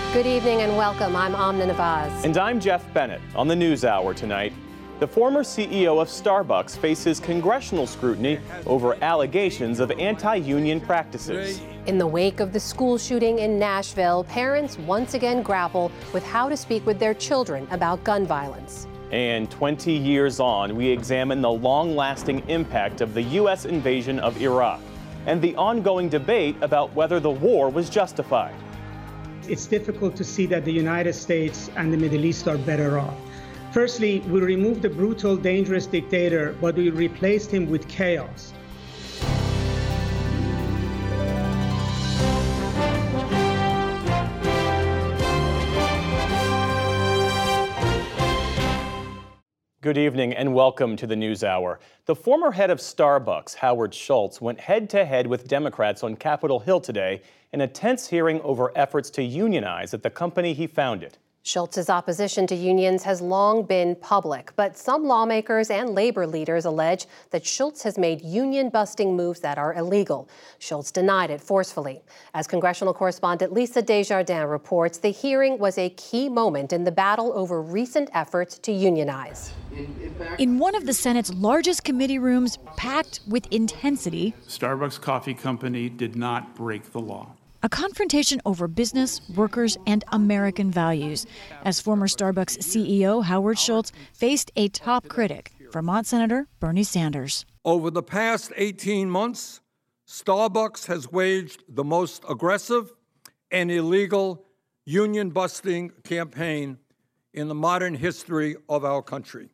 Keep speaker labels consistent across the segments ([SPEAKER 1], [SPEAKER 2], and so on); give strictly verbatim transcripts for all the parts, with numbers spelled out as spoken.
[SPEAKER 1] Good evening and welcome. I'm Amna Nawaz.
[SPEAKER 2] And I'm Jeff Bennett. On the NewsHour tonight, the former C E O of Starbucks faces congressional scrutiny over allegations of anti-union practices.
[SPEAKER 1] In the wake of the school shooting in Nashville, parents once again grapple with how to speak with their children about gun violence.
[SPEAKER 2] And twenty years on, we examine the long-lasting impact of the U S invasion of Iraq and the ongoing debate about whether the war was justified.
[SPEAKER 3] It's difficult to see that the United States and the Middle East are better off. Firstly, we removed a brutal, dangerous dictator, but we replaced him with chaos.
[SPEAKER 2] Good evening and welcome to the NewsHour. The former head of Starbucks, Howard Schultz, went head-to-head with Democrats on Capitol Hill today in a tense hearing over efforts to unionize at the company he founded.
[SPEAKER 1] Schultz's opposition to unions has long been public, but some lawmakers and labor leaders allege that Schultz has made union-busting moves that are illegal. Schultz denied it forcefully. As congressional correspondent Lisa Desjardins reports, the hearing was a key moment in the battle over recent efforts to unionize.
[SPEAKER 4] In one of the Senate's largest committee rooms, packed with intensity,
[SPEAKER 5] Starbucks Coffee Company did not break the law.
[SPEAKER 4] A confrontation over business, workers, and American values, as former Starbucks C E O Howard Schultz faced a top critic, Vermont Senator Bernie Sanders.
[SPEAKER 6] Over the past eighteen months, Starbucks has waged the most aggressive and illegal union-busting campaign in the modern history of our country.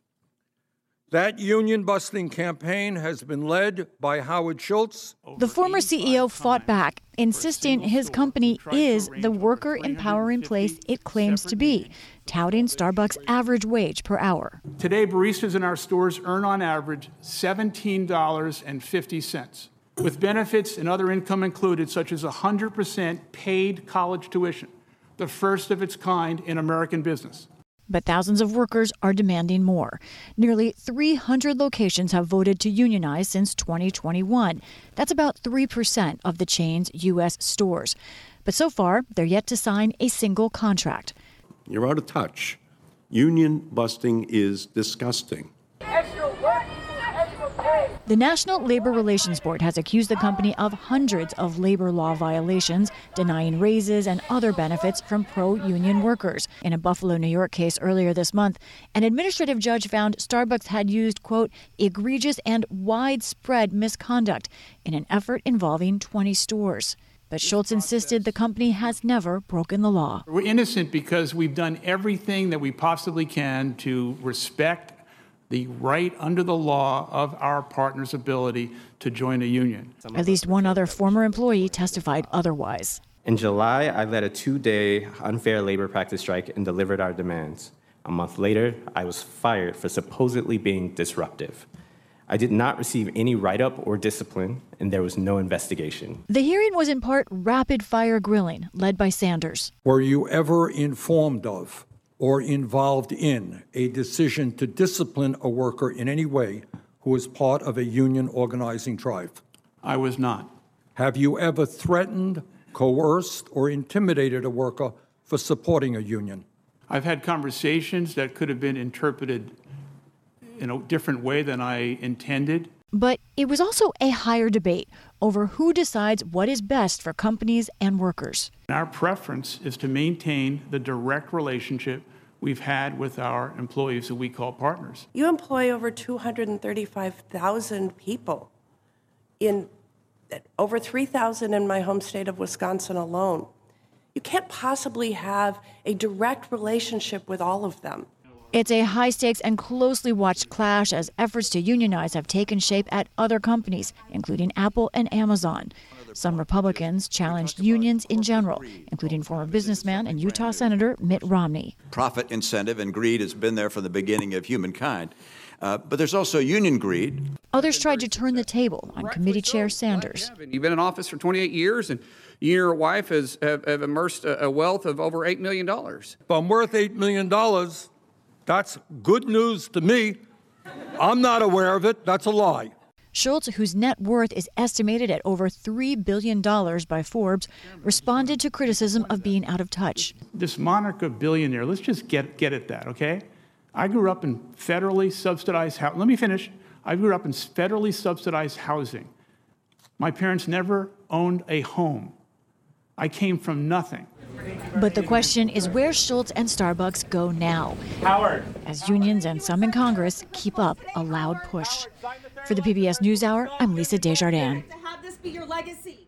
[SPEAKER 6] That union-busting campaign has been led by Howard Schultz.
[SPEAKER 4] The former C E O fought back, insisting his company is the worker-empowering place it claims to be, touting Starbucks' average wage per hour.
[SPEAKER 5] Today, baristas in our stores earn on average seventeen dollars and fifty cents, with benefits and other income included, such as one hundred percent paid college tuition, the first of its kind in American business.
[SPEAKER 4] But thousands of workers are demanding more. Nearly three hundred locations have voted to unionize since twenty twenty-one. That's about three percent of the chain's U S stores. But so far, they're yet to sign a single contract.
[SPEAKER 7] You're out of touch. Union busting is disgusting.
[SPEAKER 8] Extra work equals extra pay.
[SPEAKER 4] The National Labor Relations Board has accused the company of hundreds of labor law violations, denying raises and other benefits from pro-union workers. In a Buffalo, New York case earlier this month, an administrative judge found Starbucks had used, quote, egregious and widespread misconduct in an effort involving twenty stores. But Schultz insisted the company has never broken the law.
[SPEAKER 5] We're innocent because we've done everything that we possibly can to respect the right under the law of our partner's ability to join a union.
[SPEAKER 4] At least one other former employee testified otherwise.
[SPEAKER 9] In July, I led a two-day unfair labor practice strike and delivered our demands. A month later, I was fired for supposedly being disruptive. I did not receive any write-up or discipline, and there was no investigation.
[SPEAKER 4] The hearing was in part rapid-fire grilling, led by Sanders.
[SPEAKER 6] Were you ever informed of or involved in a decision to discipline a worker in any way who is part of a union organizing tribe?
[SPEAKER 5] I was not.
[SPEAKER 6] Have you ever threatened, coerced, or intimidated a worker for supporting a union?
[SPEAKER 5] I've had conversations that could have been interpreted in a different way than I intended.
[SPEAKER 4] But it was also a higher debate over who decides what is best for companies and workers.
[SPEAKER 5] Our preference is to maintain the direct relationship we've had with our employees that we call partners.
[SPEAKER 10] You employ over two hundred thirty-five thousand people, in over three thousand in my home state of Wisconsin alone. You can't possibly have a direct relationship with all of them.
[SPEAKER 4] It's a high-stakes and closely watched clash as efforts to unionize have taken shape at other companies, including Apple and Amazon. Some Republicans challenged unions in general, including former businessman and Utah Senator Mitt Romney.
[SPEAKER 11] Profit incentive and greed has been there from the beginning of humankind. Uh, but there's also union greed.
[SPEAKER 4] Others tried to turn the table on committee chair Sanders.
[SPEAKER 12] You've been in office for twenty-eight years, and you and your wife has, have, have immersed a, a wealth of over eight million dollars.
[SPEAKER 6] If I'm worth eight million dollars, that's good news to me. I'm not aware of it. That's a lie.
[SPEAKER 4] Schultz, whose net worth is estimated at over three billion dollars by Forbes, responded to criticism of being out of touch.
[SPEAKER 5] This monarch of billionaire, let's just get, get at that, okay? I grew up in federally subsidized housing. Let me finish. I grew up in federally subsidized housing. My parents never owned a home. I came from nothing.
[SPEAKER 4] But the question is where Schultz and Starbucks go now.
[SPEAKER 13] Howard.
[SPEAKER 4] As unions and some in Congress keep up a loud push. For the P B S NewsHour, I'm Lisa Desjardins.
[SPEAKER 13] To have this be your legacy.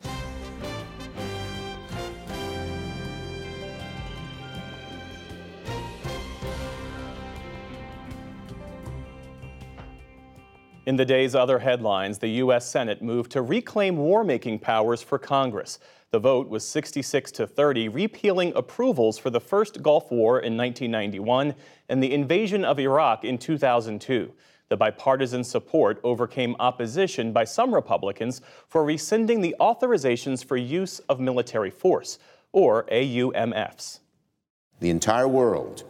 [SPEAKER 2] In the day's other headlines, the U S Senate moved to reclaim war-making powers for Congress. The vote was sixty-six to thirty, repealing approvals for the first Gulf War in nineteen ninety-one and the invasion of Iraq in two thousand two. The bipartisan support overcame opposition by some Republicans for rescinding the authorizations for use of military force, or A U M Fs.
[SPEAKER 14] The entire world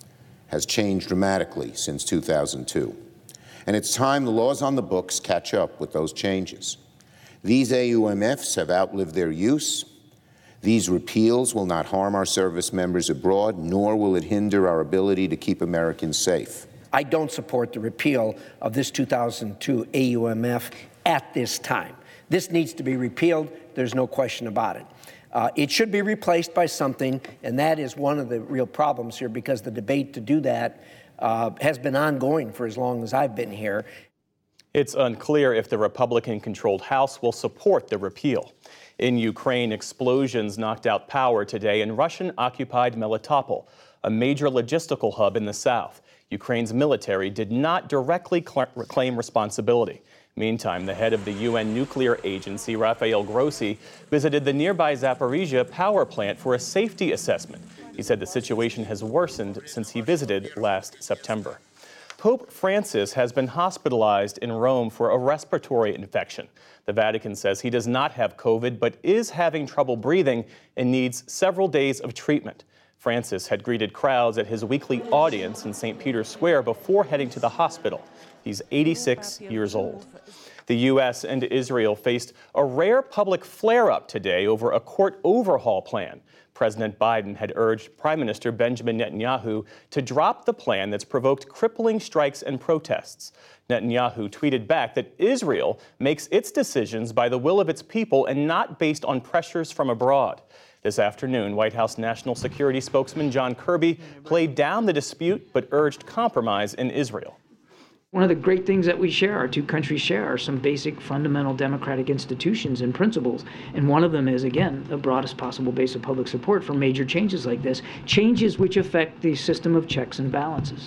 [SPEAKER 14] has changed dramatically since two thousand two. And it's time the laws on the books catch up with those changes. These A U M Fs have outlived their use. These repeals will not harm our service members abroad, nor will it hinder our ability to keep Americans safe.
[SPEAKER 15] I don't support the repeal of this two thousand two A U M F at this time. This needs to be repealed. There's no question about it. Uh, it should be replaced by something, and that is one of the real problems here, because the debate to do that uh, has been ongoing for as long as I've been here.
[SPEAKER 2] It's unclear if the Republican-controlled House will support the repeal. In Ukraine, explosions knocked out power today in Russian-occupied Melitopol, a major logistical hub in the south. Ukraine's military did not directly claim responsibility. Meantime, the head of the U N nuclear agency, Rafael Grossi, visited the nearby Zaporizhia power plant for a safety assessment. He said the situation has worsened since he visited last September. Pope Francis has been hospitalized in Rome for a respiratory infection. The Vatican says he does not have COVID, but is having trouble breathing and needs several days of treatment. Francis had greeted crowds at his weekly audience in Saint Peter's Square before heading to the hospital. He's eighty-six years old. The U S and Israel faced a rare public flare-up today over a court overhaul plan. President Biden had urged Prime Minister Benjamin Netanyahu to drop the plan that's provoked crippling strikes and protests. Netanyahu tweeted back that Israel makes its decisions by the will of its people and not based on pressures from abroad. This afternoon, White House National Security spokesman John Kirby played down the dispute but urged compromise in Israel.
[SPEAKER 16] One of the great things that we share, our two countries share, are some basic fundamental democratic institutions and principles. And one of them is, again, the broadest possible base of public support for major changes like this, changes which affect the system of checks and balances.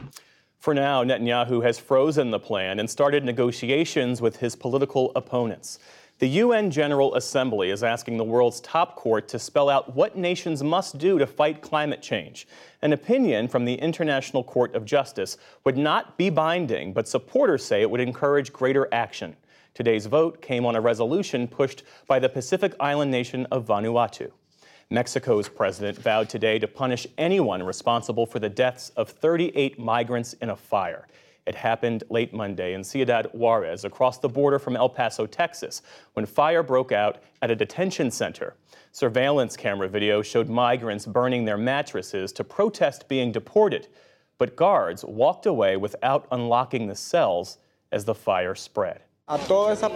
[SPEAKER 2] For now, Netanyahu has frozen the plan and started negotiations with his political opponents. The U N General Assembly is asking the world's top court to spell out what nations must do to fight climate change. An opinion from the International Court of Justice would not be binding, but supporters say it would encourage greater action. Today's vote came on a resolution pushed by the Pacific island nation of Vanuatu. Mexico's president vowed today to punish anyone responsible for the deaths of thirty-eight migrants in a fire. It happened late Monday in Ciudad Juarez, across the border from El Paso, Texas, when fire broke out at a detention center. Surveillance camera video showed migrants burning their mattresses to protest being deported, but guards walked away without unlocking the cells as the fire spread.
[SPEAKER 17] To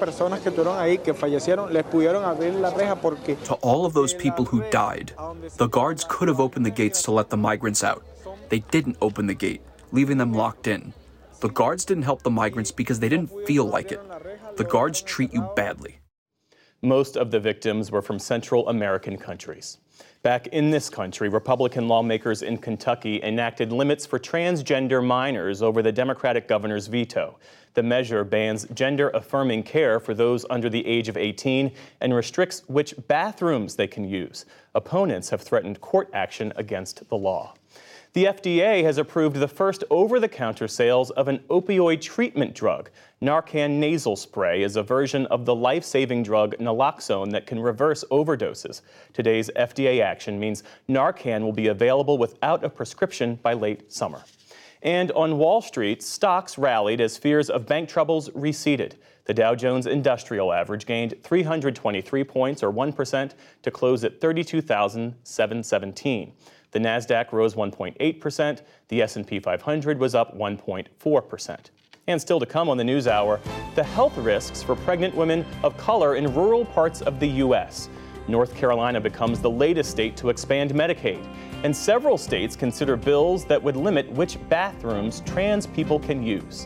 [SPEAKER 17] all of those people who died, the guards could have opened the gates to let the migrants out. They didn't open the gate, leaving them locked in. The guards didn't help the migrants because they didn't feel like it. The guards treat you badly.
[SPEAKER 2] Most of the victims were from Central American countries. Back in this country, Republican lawmakers in Kentucky enacted limits for transgender minors over the Democratic governor's veto. The measure bans gender-affirming care for those under the age of eighteen and restricts which bathrooms they can use. Opponents have threatened court action against the law. The F D A has approved the first over-the-counter sales of an opioid treatment drug. Narcan nasal spray is a version of the life-saving drug naloxone that can reverse overdoses. Today's F D A action means Narcan will be available without a prescription by late summer. And on Wall Street, stocks rallied as fears of bank troubles receded. The Dow Jones Industrial Average gained three hundred twenty-three points, or one percent, to close at thirty-two thousand seven hundred seventeen. The Nasdaq rose one point eight percent. The S and P five hundred was up one point four percent. And still to come on the News Hour, the health risks for pregnant women of color in rural parts of the U S North Carolina becomes the latest state to expand Medicaid, and several states consider bills that would limit which bathrooms trans people can use.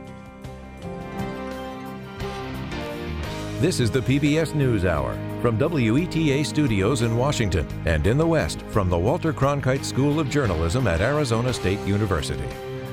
[SPEAKER 13] This is the P B S News Hour from W E T A Studios in Washington and in the West from the Walter Cronkite School of Journalism at Arizona State University.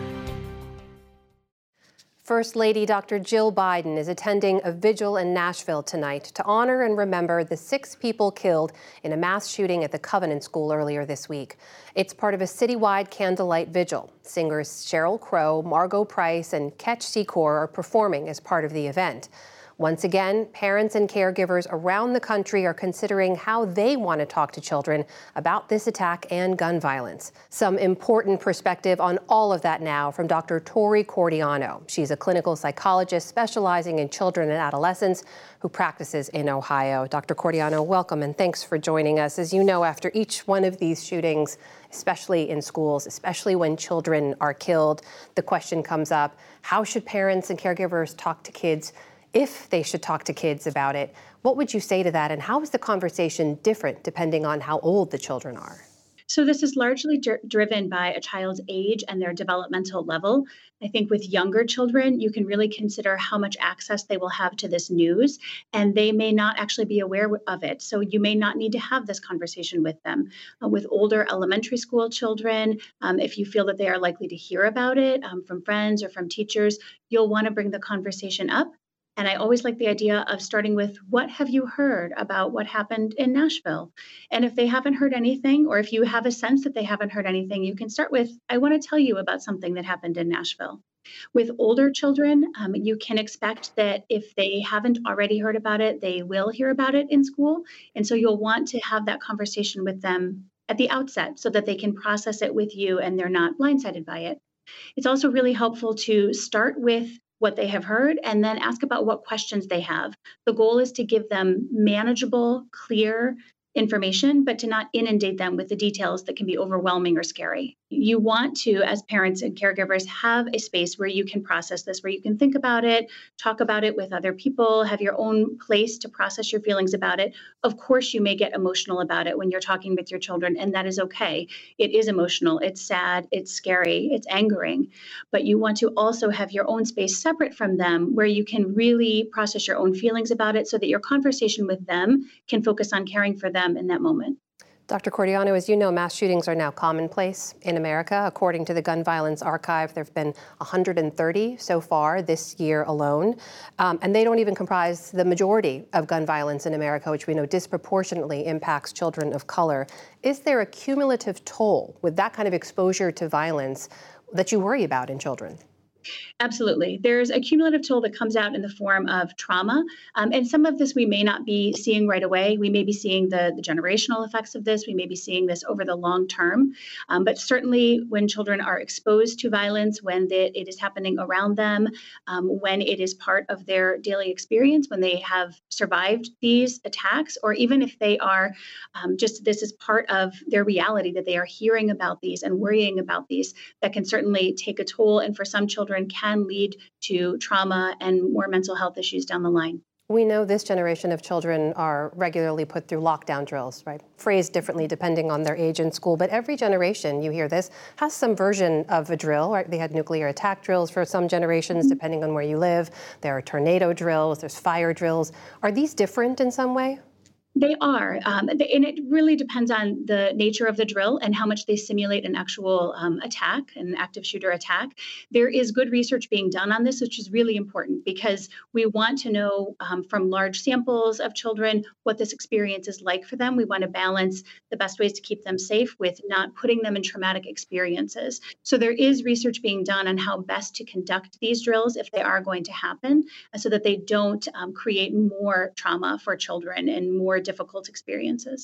[SPEAKER 1] First Lady Doctor Jill Biden is attending a vigil in Nashville tonight to honor and remember the six people killed in a mass shooting at the Covenant School earlier this week. It's part of a citywide candlelight vigil. Singers Sheryl Crow, Margot Price, and Ketch Secor are performing as part of the event. Once again, parents and caregivers around the country are considering how they want to talk to children about this attack and gun violence. Some important perspective on all of that now from Doctor Tori Cordiano. She's a clinical psychologist specializing in children and adolescents who practices in Ohio. Doctor Cordiano, welcome and thanks for joining us. As you know, after each one of these shootings, especially in schools, especially when children are killed, the question comes up, how should parents and caregivers talk to kids if they should talk to kids about it? What would you say to that, and how is the conversation different depending on how old the children are?
[SPEAKER 18] So this is largely dr- driven by a child's age and their developmental level. I think with younger children, you can really consider how much access they will have to this news, and they may not actually be aware of it. So you may not need to have this conversation with them. Uh, with older elementary school children, um, if you feel that they are likely to hear about it um, from friends or from teachers, you'll want to bring the conversation up. And I always like the idea of starting with, what have you heard about what happened in Nashville? And if they haven't heard anything, or if you have a sense that they haven't heard anything, you can start with, I want to tell you about something that happened in Nashville. With older children, um, you can expect that if they haven't already heard about it, they will hear about it in school. And so you'll want to have that conversation with them at the outset so that they can process it with you and they're not blindsided by it. It's also really helpful to start with what they have heard and then ask about what questions they have. The goal is to give them manageable, clear information, but to not inundate them with the details that can be overwhelming or scary. You want to, as parents and caregivers, have a space where you can process this, where you can think about it, talk about it with other people, have your own place to process your feelings about it. Of course, you may get emotional about it when you're talking with your children, and that is okay. It is emotional, it's sad, it's scary, it's angering, but you want to also have your own space separate from them where you can really process your own feelings about it so that your conversation with them can focus on caring for them in that moment.
[SPEAKER 1] Doctor Cordiano, as you know, mass shootings are now commonplace in America. According to the Gun Violence Archive, there have been one hundred thirty so far this year alone. Um, and they don't even comprise the majority of gun violence in America, which we know disproportionately impacts children of color. Is there a cumulative toll with that kind of exposure to violence that you worry about in children?
[SPEAKER 18] Absolutely. There's a cumulative toll that comes out in the form of trauma. Um, and some of this we may not be seeing right away. We may be seeing the, the generational effects of this. We may be seeing this over the long term. Um, but certainly when children are exposed to violence, when the, it is happening around them, um, when it is part of their daily experience, when they have survived these attacks, or even if they are um, just, this is part of their reality, that they are hearing about these and worrying about these, that can certainly take a toll. And for some children, can lead to trauma and more mental health issues down the line.
[SPEAKER 1] We know this generation of children are regularly put through lockdown drills, right? Phrased differently depending on their age in school, but every generation, you hear this, has some version of a drill, right? They had nuclear attack drills for some generations, mm-hmm. depending on where you live. There are tornado drills, there's fire drills. Are these different in some way?
[SPEAKER 18] They are, um, and it really depends on the nature of the drill and how much they simulate an actual um, attack, an active shooter attack. There is good research being done on this, which is really important because we want to know um, from large samples of children what this experience is like for them. We want to balance the best ways to keep them safe with not putting them in traumatic experiences. So there is research being done on how best to conduct these drills if they are going to happen, so that they don't um, create more trauma for children and more difficult experiences.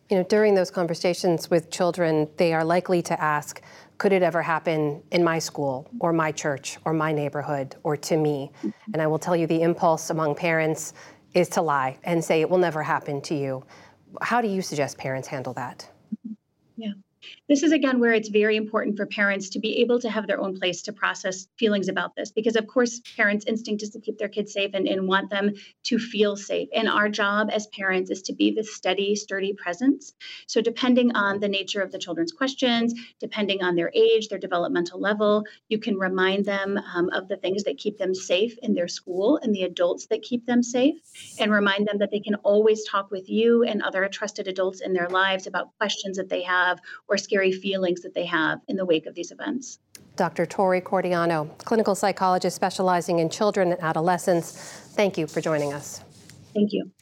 [SPEAKER 1] You know, during those conversations with children, they are likely to ask, could it ever happen in my school or my church or my neighborhood or to me? And I will tell you the impulse among parents is to lie and say it will never happen to you. How do you suggest parents handle that?
[SPEAKER 18] Yeah. This is, again, where it's very important for parents to be able to have their own place to process feelings about this, because, of course, parents' instinct is to keep their kids safe and, and want them to feel safe. And our job as parents is to be the steady, sturdy presence. So depending on the nature of the children's questions, depending on their age, their developmental level, you can remind them um, of the things that keep them safe in their school and the adults that keep them safe, and remind them that they can always talk with you and other trusted adults in their lives about questions that they have or scary feelings that they have in the wake of these events.
[SPEAKER 1] Doctor Tori Cordiano, clinical psychologist specializing in children and adolescents, thank you for joining us.
[SPEAKER 18] Thank you.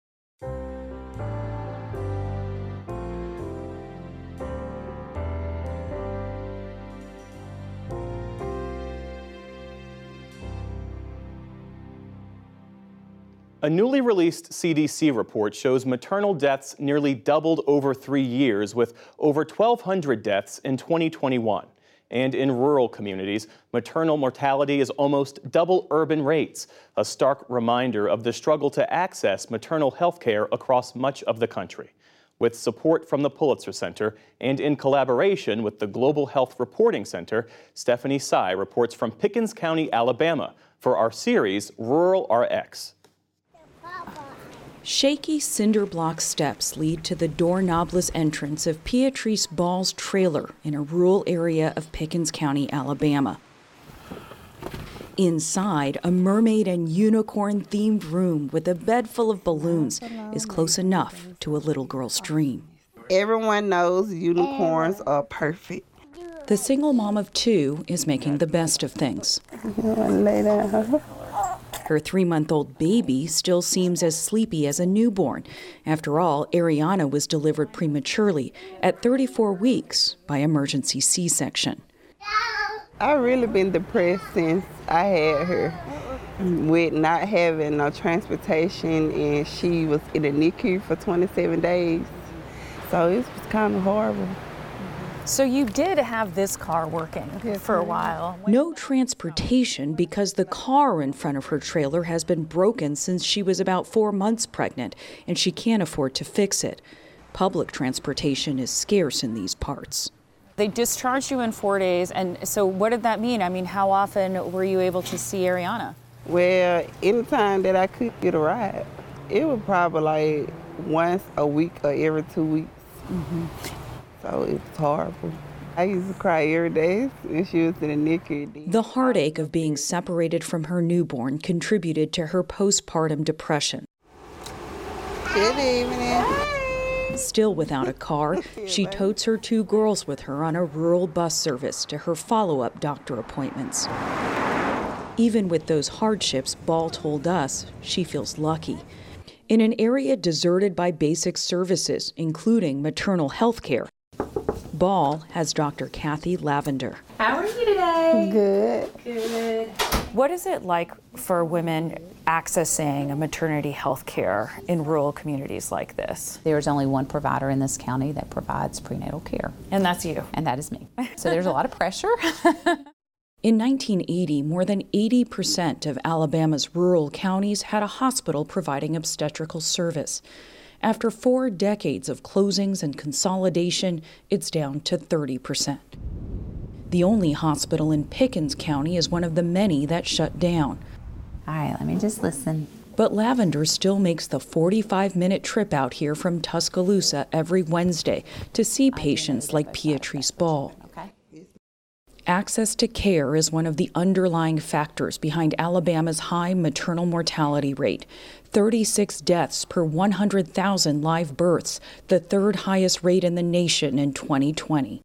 [SPEAKER 2] A newly released C D C report shows maternal deaths nearly doubled over three years, with over twelve hundred deaths in twenty twenty-one. And in rural communities, maternal mortality is almost double urban rates, a stark reminder of the struggle to access maternal health care across much of the country. With support from the Pulitzer Center and in collaboration with the Global Health Reporting Center, Stephanie Tsai reports from Pickens County, Alabama, for our series, Rural R X.
[SPEAKER 19] Shaky cinder block steps lead to the doorknobless entrance of Beatrice Ball's trailer in a rural area of Pickens County, Alabama. Inside, a mermaid and unicorn-themed room with a bed full of balloons is close enough to a little girl's dream.
[SPEAKER 20] Everyone knows unicorns are perfect.
[SPEAKER 19] The single mom of two is making the best of things.
[SPEAKER 20] Lay down.
[SPEAKER 19] Her three-month-old baby still seems as sleepy as a newborn. After all, Ariana was delivered prematurely at thirty-four weeks by emergency C-section.
[SPEAKER 20] I've really been depressed since I had her, with not having no transportation, and she was in a N I C U for twenty-seven days. So it was kind of horrible.
[SPEAKER 21] So you did have this car working yes, for a while.
[SPEAKER 19] No transportation because the car in front of her trailer has been broken since she was about four months pregnant, and she can't afford to fix it. Public transportation is scarce in these parts.
[SPEAKER 21] They discharged you in four days, and so what did that mean? I mean, how often were you able to see Ariana?
[SPEAKER 20] Well, anytime that I could get a ride. It was probably like once a week or every two weeks. Mm-hmm. So it was horrible. I used to cry every day when she was in the N I C U.
[SPEAKER 19] The heartache of being separated from her newborn contributed to her postpartum depression.
[SPEAKER 20] Good evening.
[SPEAKER 19] Still without a car, she totes her two girls with her on a rural bus service to her follow-up doctor appointments. Even with those hardships, Ball told us she feels lucky. In an area deserted by basic services, including maternal health care, Ball has Doctor Kathy Lavender.
[SPEAKER 21] How are you today?
[SPEAKER 20] Good.
[SPEAKER 21] Good. What is it like for women accessing a maternity health care in rural communities like this?
[SPEAKER 22] There's only one provider in this county that provides prenatal care.
[SPEAKER 21] And that's you.
[SPEAKER 22] And that is me. So there's a lot of pressure.
[SPEAKER 19] In nineteen eighty, more than eighty percent of Alabama's rural counties had a hospital providing obstetrical service. After four decades of closings and consolidation, it's down to thirty percent. The only hospital in Pickens County is one of the many that shut down.
[SPEAKER 22] All right, let me just listen.
[SPEAKER 19] But Lavender still makes the forty-five minute trip out here from Tuscaloosa every Wednesday to see patients like Beatrice Ball. Access to care is one of the underlying factors behind Alabama's high maternal mortality rate. thirty-six deaths per one hundred thousand live births, the third highest rate in the nation in twenty twenty.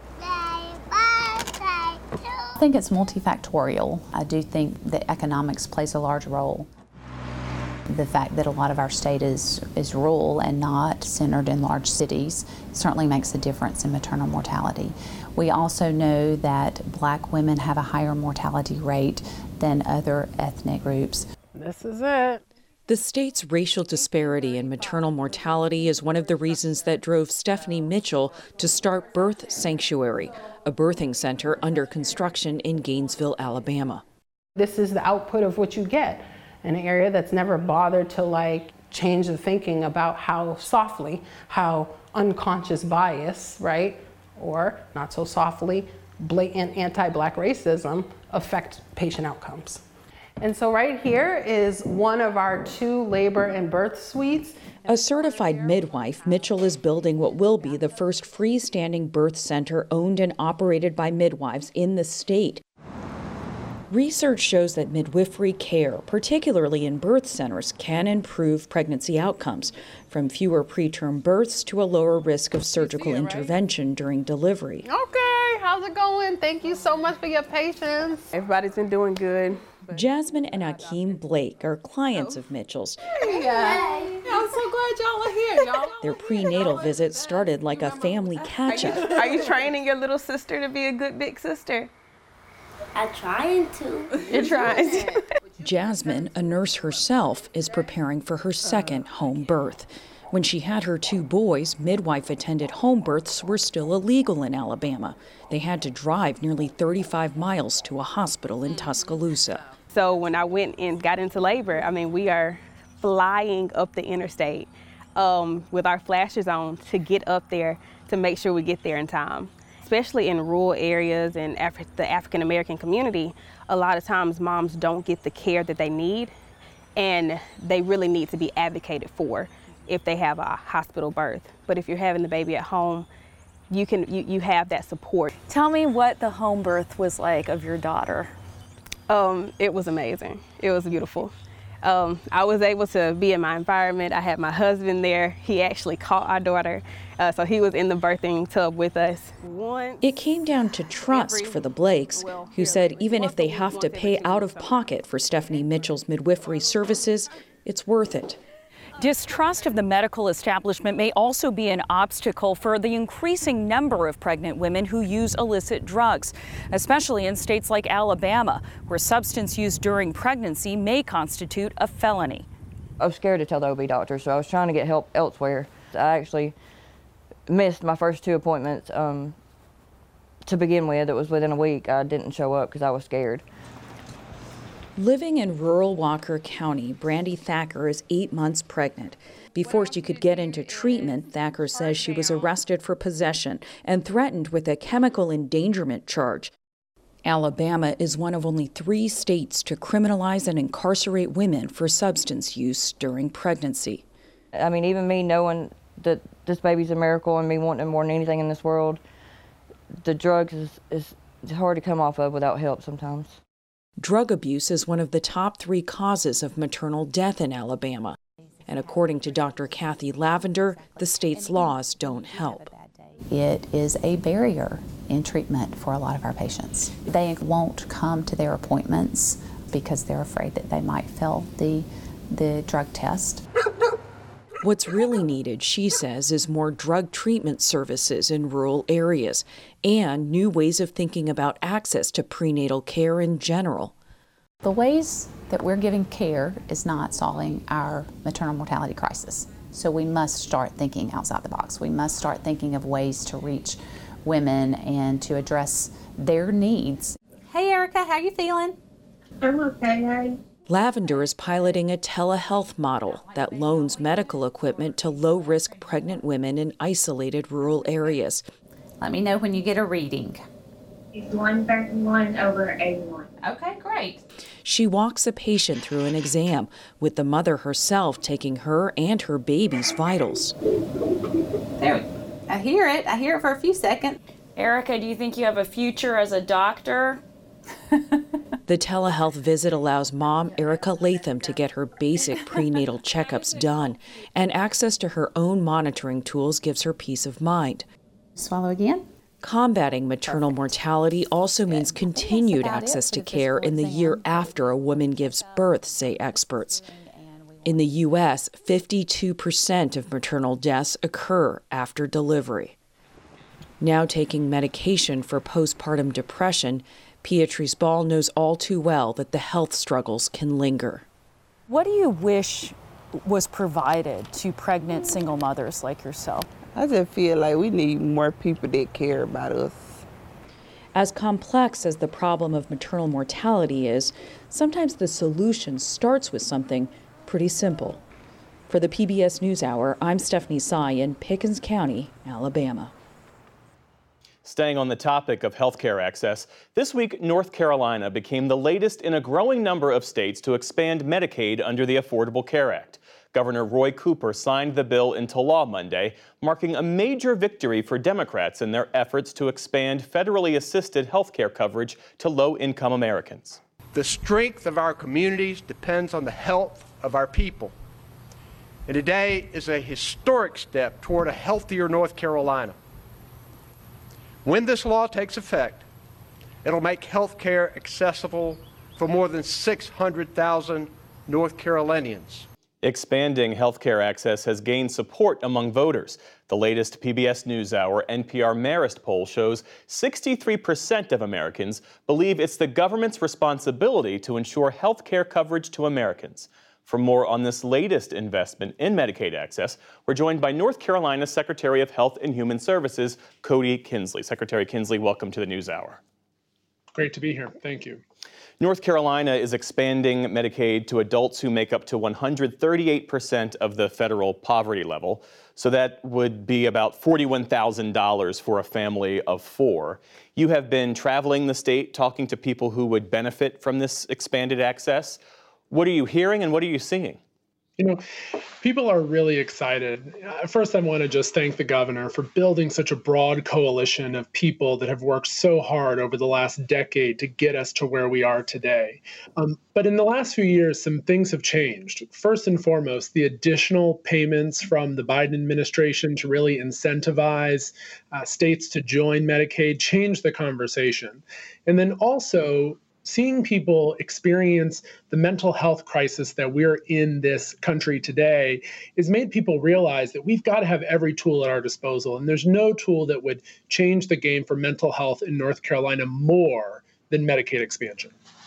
[SPEAKER 22] I think it's multifactorial. I do think that economics plays a large role. The fact that a lot of our state is, is rural and not centered in large cities certainly makes a difference in maternal mortality. We also know that Black women have a higher mortality rate than other ethnic groups.
[SPEAKER 20] This is it.
[SPEAKER 19] The state's racial disparity in maternal mortality is one of the reasons that drove Stephanie Mitchell to start Birth Sanctuary, a birthing center under construction in Gainesville, Alabama.
[SPEAKER 3] This is the output of what you get, an area that's never bothered to like change the thinking about how softly, how unconscious bias, right, or not so softly, blatant anti-Black racism affect patient outcomes. And so right here is one of our two labor and birth suites.
[SPEAKER 19] A certified midwife, Mitchell is building what will be the first freestanding birth center owned and operated by midwives in the state. Research shows that midwifery care, particularly in birth centers, can improve pregnancy outcomes, from fewer preterm births to a lower risk of surgical intervention during delivery.
[SPEAKER 3] Okay, how's it going? Thank you so much for your patience. Everybody's been doing good.
[SPEAKER 19] Jasmine and Akeem Blake are clients of Mitchell's.
[SPEAKER 3] Hey, I'm so glad y'all are here, y'all.
[SPEAKER 19] Their prenatal visit started like a family catch-up.
[SPEAKER 7] Are you training your little sister to be a good big sister?
[SPEAKER 23] I'm trying to.
[SPEAKER 7] You're trying to.
[SPEAKER 19] Jasmine, a nurse herself, is preparing for her second home birth. When she had her two boys, midwife-attended home births were still illegal in Alabama. They had to drive nearly thirty-five miles to a hospital in Tuscaloosa.
[SPEAKER 7] So when I went and got into labor, I mean, we are flying up the interstate um, with our flashes on to get up there to make sure we get there in time. Especially in rural areas and Afri- the African-American community, a lot of times moms don't get the care that they need, and they really need to be advocated for if they have a hospital birth. But if you're having the baby at home, you can you, you have that support.
[SPEAKER 21] Tell me what the home birth was like of your daughter.
[SPEAKER 7] Um, it was amazing. It was beautiful. Um, I was able to be in my environment. I had my husband there. He actually caught our daughter, uh, so he was in the birthing tub with us. Once
[SPEAKER 19] it came down to trust for the Blakes, who said even if they have to pay out of pocket for Stephanie Mitchell's midwifery services, it's worth it.
[SPEAKER 21] Distrust of the medical establishment may also be an obstacle for the increasing number of pregnant women who use illicit drugs, especially in states like Alabama, where substance use during pregnancy may constitute a felony.
[SPEAKER 24] I was scared to tell the O B doctor, so I was trying to get help elsewhere. I actually missed my first two appointments um, to begin with. It was within a week. I didn't show up because I was scared.
[SPEAKER 19] Living in rural Walker County, Brandy Thacker is eight months pregnant. Before she could get into treatment, Thacker says she was arrested for possession and threatened with a chemical endangerment charge. Alabama is one of only three states to criminalize and incarcerate women for substance use during pregnancy.
[SPEAKER 24] I mean, even me knowing that this baby's a miracle and me wanting it more than anything in this world, the drugs is, is hard to come off of without help sometimes.
[SPEAKER 19] Drug abuse is one of the top three causes of maternal death in Alabama. And according to Doctor Kathy Lavender, the state's laws don't help.
[SPEAKER 22] It is a barrier in treatment for a lot of our patients. They won't come to their appointments because they're afraid that they might fail the, the drug test.
[SPEAKER 19] What's really needed, she says, is more drug treatment services in rural areas and new ways of thinking about access to prenatal care in general.
[SPEAKER 22] The ways that we're giving care is not solving our maternal mortality crisis. So we must start thinking outside the box. We must start thinking of ways to reach women and to address their needs.
[SPEAKER 25] Hey Erica, how you feeling?
[SPEAKER 23] I'm okay, how are you?
[SPEAKER 19] Lavender is piloting a telehealth model that loans medical equipment to low-risk pregnant women in isolated rural areas.
[SPEAKER 25] Let me know when you get a reading.
[SPEAKER 23] It's one thirty-one over eighty-one.
[SPEAKER 25] Okay, great.
[SPEAKER 19] She walks a patient through an exam, with the mother herself taking her and her baby's vitals.
[SPEAKER 25] There we go. I hear it. I hear it for a few seconds.
[SPEAKER 21] Erica, do you think you have a future as a doctor?
[SPEAKER 19] The telehealth visit allows mom Erica Latham to get her basic prenatal checkups done, and access to her own monitoring tools gives her peace of mind.
[SPEAKER 25] Swallow again.
[SPEAKER 19] Combating maternal mortality also means continued access to care in the year after a woman gives birth, say experts. In the U S, fifty-two percent of maternal deaths occur after delivery. Now taking medication for postpartum depression, Beatrice Ball knows all too well that the health struggles can linger.
[SPEAKER 21] What do you wish was provided to pregnant single mothers like yourself?
[SPEAKER 20] I just feel like we need more people that care about us.
[SPEAKER 19] As complex as the problem of maternal mortality is, sometimes the solution starts with something pretty simple. For the P B S NewsHour, I'm Stephanie Sy in Pickens County, Alabama.
[SPEAKER 2] Staying on the topic of health care access, this week North Carolina became the latest in a growing number of states to expand Medicaid under the Affordable Care Act. Governor Roy Cooper signed the bill into law Monday, marking a major victory for Democrats in their efforts to expand federally assisted health care coverage to low-income Americans.
[SPEAKER 8] The strength of our communities depends on the health of our people. And today is a historic step toward a healthier North Carolina. When this law takes effect, it'll make health care accessible for more than six hundred thousand North Carolinians.
[SPEAKER 2] Expanding health care access has gained support among voters. The latest P B S NewsHour N P R Marist poll shows sixty-three percent of Americans believe it's the government's responsibility to ensure health care coverage to Americans. For more on this latest investment in Medicaid access, we're joined by North Carolina Secretary of Health and Human Services, Cody Kinsley. Secretary Kinsley, welcome to the NewsHour.
[SPEAKER 9] Great to be here. Thank you.
[SPEAKER 2] North Carolina is expanding Medicaid to adults who make up to one hundred thirty-eight percent of the federal poverty level. So that would be about forty-one thousand dollars for a family of four. You have been traveling the state, talking to people who would benefit from this expanded access. What are you hearing and what are you seeing?
[SPEAKER 9] You know, people are really excited. First, I want to just thank the governor for building such a broad coalition of people that have worked so hard over the last decade to get us to where we are today. Um, but in the last few years, some things have changed. First and foremost, the additional payments from the Biden administration to really incentivize uh, states to join Medicaid changed the conversation. And then also, seeing people experience the mental health crisis that we're in this country today has made people realize that we've got to have every tool at our disposal. And there's no tool that would change the game for mental health in North Carolina more than Medicaid expansion.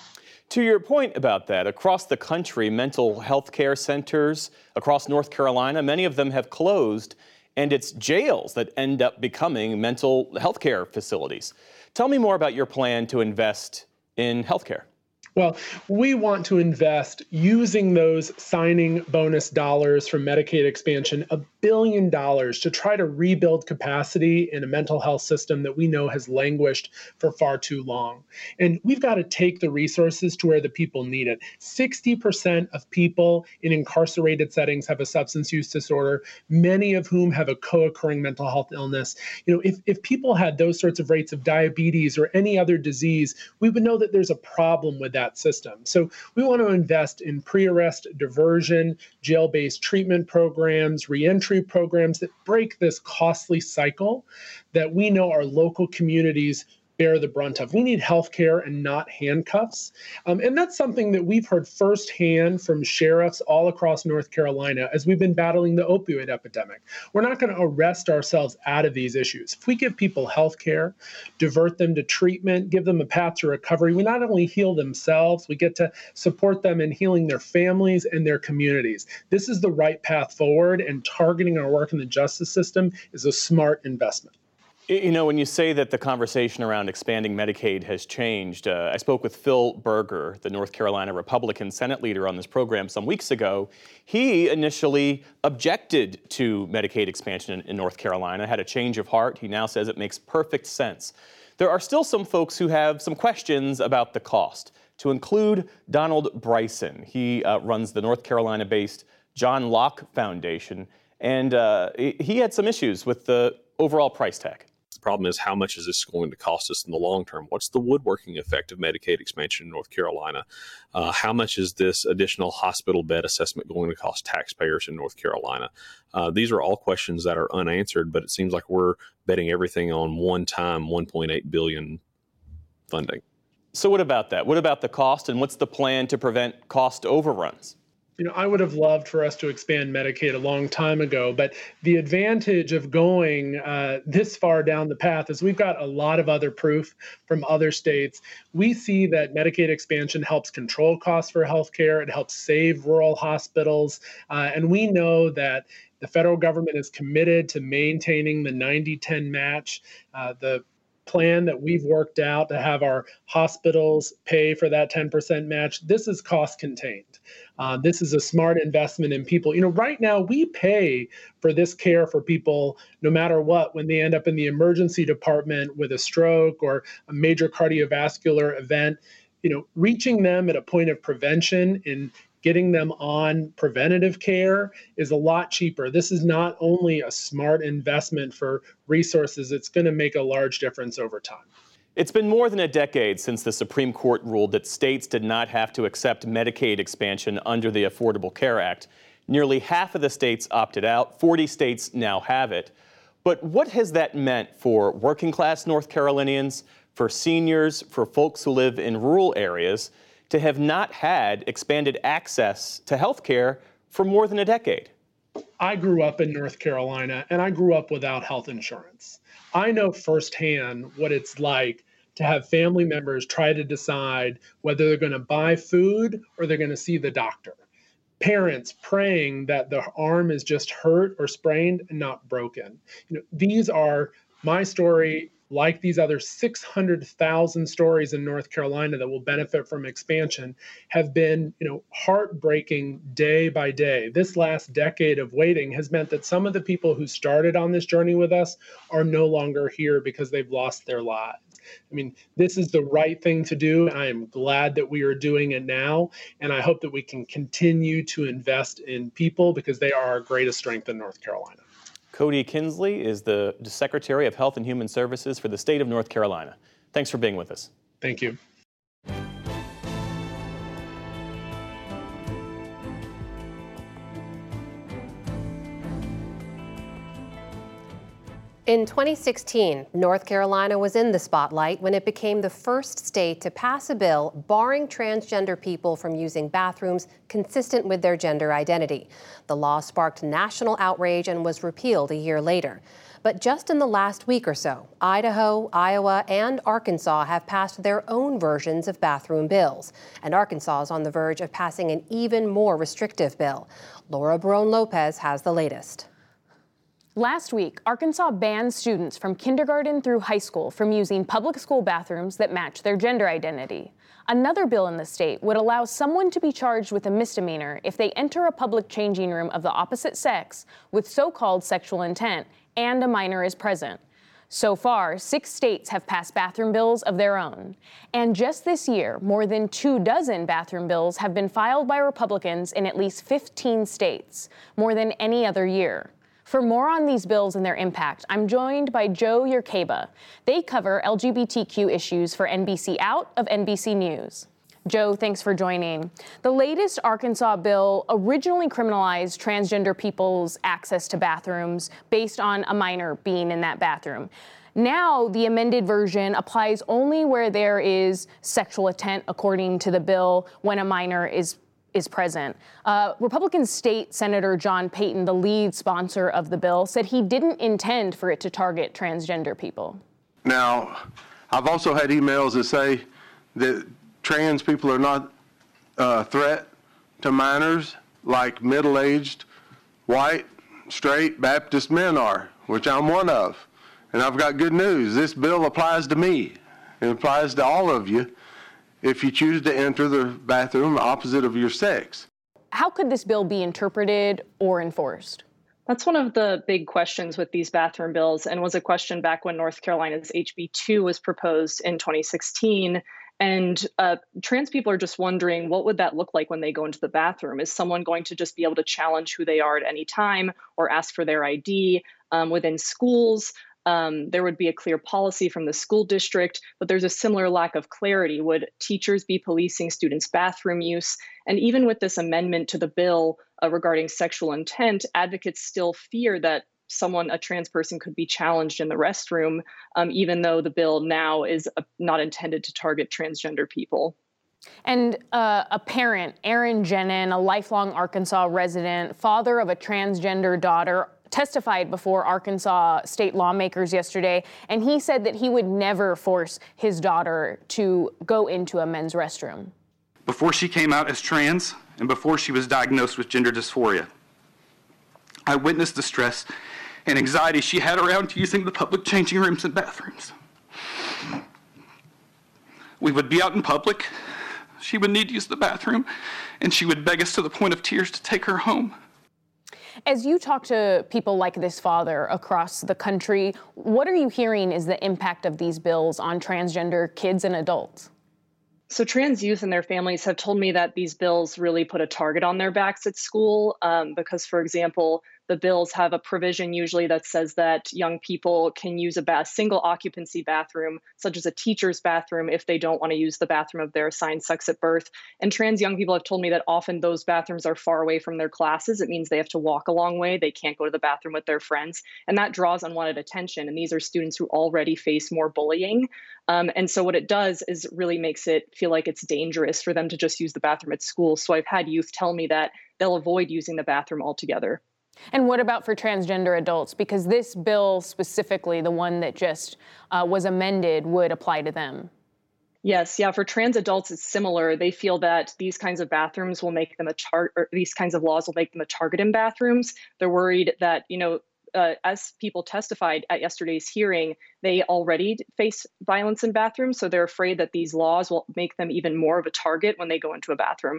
[SPEAKER 2] To your point about that, across the country, mental health care centers across North Carolina, many of them have closed, and it's jails that end up becoming mental health care facilities. Tell me more about your plan to invest in healthcare.
[SPEAKER 9] Well, we want to invest using those signing bonus dollars from Medicaid expansion, a billion dollars to try to rebuild capacity in a mental health system that we know has languished for far too long. And we've got to take the resources to where the people need it. sixty percent of people in incarcerated settings have a substance use disorder, many of whom have a co-occurring mental health illness. You know, if, if people had those sorts of rates of diabetes or any other disease, we would know that there's a problem with that system. So we want to invest in pre-arrest diversion, jail-based treatment programs, reentry programs that break this costly cycle that we know our local communities bear the brunt of. We need healthcare and not handcuffs. Um, and that's something that we've heard firsthand from sheriffs all across North Carolina as we've been battling the opioid epidemic. We're not going to arrest ourselves out of these issues. If we give people healthcare, divert them to treatment, give them a path to recovery, we not only heal themselves, we get to support them in healing their families and their communities. This is the right path forward, and targeting our work in the justice system is a smart investment.
[SPEAKER 2] You know, when you say that the conversation around expanding Medicaid has changed, uh, I spoke with Phil Berger, the North Carolina Republican Senate leader, on this program some weeks ago. He initially objected to Medicaid expansion in, in North Carolina, had a change of heart. He now says it makes perfect sense. There are still some folks who have some questions about the cost, to include Donald Bryson. He uh, runs the North Carolina-based John Locke Foundation, and uh, he had some issues with the overall price tag.
[SPEAKER 10] The problem is, how much is this going to cost us in the long term? What's the woodworking effect of Medicaid expansion in North Carolina? Uh, how much is this additional hospital bed assessment going to cost taxpayers in North Carolina? Uh, these are all questions that are unanswered, but it seems like we're betting everything on one-time one point eight billion dollars funding.
[SPEAKER 2] So what about that? What about the cost, and what's the plan to prevent cost overruns?
[SPEAKER 9] You know, I would have loved for us to expand Medicaid a long time ago, but the advantage of going uh, this far down the path is we've got a lot of other proof from other states. We see that Medicaid expansion helps control costs for healthcare. It helps save rural hospitals. Uh, and we know that the federal government is committed to maintaining the ninety ten match. Uh, the plan that we've worked out to have our hospitals pay for that ten percent match, this is cost contained. Uh, this is a smart investment in people. You know, right now we pay for this care for people no matter what when they end up in the emergency department with a stroke or a major cardiovascular event. You know, reaching them at a point of prevention and getting them on preventative care is a lot cheaper. This is not only a smart investment for resources, it's going to make a large difference over time.
[SPEAKER 2] It's been more than a decade since the Supreme Court ruled that states did not have to accept Medicaid expansion under the Affordable Care Act. Nearly half of the states opted out. forty states now have it. But what has that meant for working class North Carolinians, for seniors, for folks who live in rural areas, to have not had expanded access to health care for more than a decade?
[SPEAKER 9] I grew up in North Carolina, and I grew up without health insurance. I know firsthand what it's like to have family members try to decide whether they're going to buy food or they're going to see the doctor. Parents praying that the arm is just hurt or sprained and not broken. You know, these are my story, like these other six hundred thousand stories in North Carolina that will benefit from expansion, have been, you know, heartbreaking day by day. This last decade of waiting has meant that some of the people who started on this journey with us are no longer here because they've lost their lives. I mean, this is the right thing to do. I am glad that we are doing it now, and I hope that we can continue to invest in people because they are our greatest strength in North Carolina.
[SPEAKER 2] Cody Kinsley is the Secretary of Health and Human Services for the state of North Carolina. Thanks for being with us.
[SPEAKER 9] Thank you.
[SPEAKER 1] In twenty sixteen, North Carolina was in the spotlight when it became the first state to pass a bill barring transgender people from using bathrooms consistent with their gender identity. The law sparked national outrage and was repealed a year later. But just in the last week or so, Idaho, Iowa, and Arkansas have passed their own versions of bathroom bills. And Arkansas is on the verge of passing an even more restrictive bill. Laura Barone-Lopez has the latest.
[SPEAKER 4] Last week, Arkansas banned students from kindergarten through high school from using public school bathrooms that match their gender identity. Another bill in the state would allow someone to be charged with a misdemeanor if they enter a public changing room of the opposite sex with so-called sexual intent and a minor is present. So far, six states have passed bathroom bills of their own. And just this year, more than two dozen bathroom bills have been filed by Republicans in at least fifteen states, more than any other year. For more on these bills and their impact, I'm joined by Joe Yerkeba. They cover L G B T Q issues for N B C Out of N B C News. Joe, thanks for joining. The latest Arkansas bill originally criminalized transgender people's access to bathrooms based on a minor being in that bathroom. Now, the amended version applies only where there is sexual intent, according to the bill, when a minor is is present. Uh, Republican State Senator John Payton, the lead sponsor of the bill, said he didn't intend for it to target transgender people.
[SPEAKER 5] Now, I've also had emails that say that trans people are not a threat to minors like middle-aged, white, straight Baptist men are, which I'm one of. And I've got good news. This bill applies to me. It applies to all of you if you choose to enter the bathroom opposite of your sex.
[SPEAKER 4] How could this bill be interpreted or enforced?
[SPEAKER 6] That's one of the big questions with these bathroom bills, and was a question back when North Carolina's H B two was proposed in twenty sixteen. And uh, trans people are just wondering, what would that look like when they go into the bathroom? Is someone going to just be able to challenge who they are at any time or ask for their I D? Um, within schools, Um, there would be a clear policy from the school district, but there's a similar lack of clarity. Would teachers be policing students' bathroom use? And even with this amendment to the bill uh, regarding sexual intent, advocates still fear that someone, a trans person, could be challenged in the restroom, um, even though the bill now is uh, not intended to target transgender people.
[SPEAKER 4] And uh, a parent, Aaron Jenin, a lifelong Arkansas resident, father of a transgender daughter, testified before Arkansas state lawmakers yesterday, and he said that he would never force his daughter to go into a men's restroom.
[SPEAKER 11] Before she came out as trans and before she was diagnosed with gender dysphoria, I witnessed the stress and anxiety she had around using the public changing rooms and bathrooms. We would be out in public, she would need to use the bathroom, and she would beg us to the point of tears to take her home.
[SPEAKER 4] As you talk to people like this father across the country, what are you hearing is the impact of these bills on transgender kids and adults?
[SPEAKER 6] So trans youth and their families have told me that these bills really put a target on their backs at school um, because, for example, the bills have a provision usually that says that young people can use a ba- single occupancy bathroom, such as a teacher's bathroom, if they don't want to use the bathroom of their assigned sex at birth. And trans young people have told me that often those bathrooms are far away from their classes. It means they have to walk a long way. They can't go to the bathroom with their friends. And that draws unwanted attention. And these are students who already face more bullying. Um, and so what it does is really makes it feel like it's dangerous for them to just use the bathroom at school. So I've had youth tell me that they'll avoid using the bathroom altogether.
[SPEAKER 4] And what about for transgender adults? Because this bill specifically, the one that just uh, was amended, would apply to them.
[SPEAKER 6] Yes, yeah, for trans adults, it's similar. They feel that these kinds of bathrooms will make them a tar- or these kinds of laws will make them a target in bathrooms. They're worried that, you know, uh, as people testified at yesterday's hearing, they already face violence in bathrooms. So they're afraid that these laws will make them even more of a target when they go into a bathroom.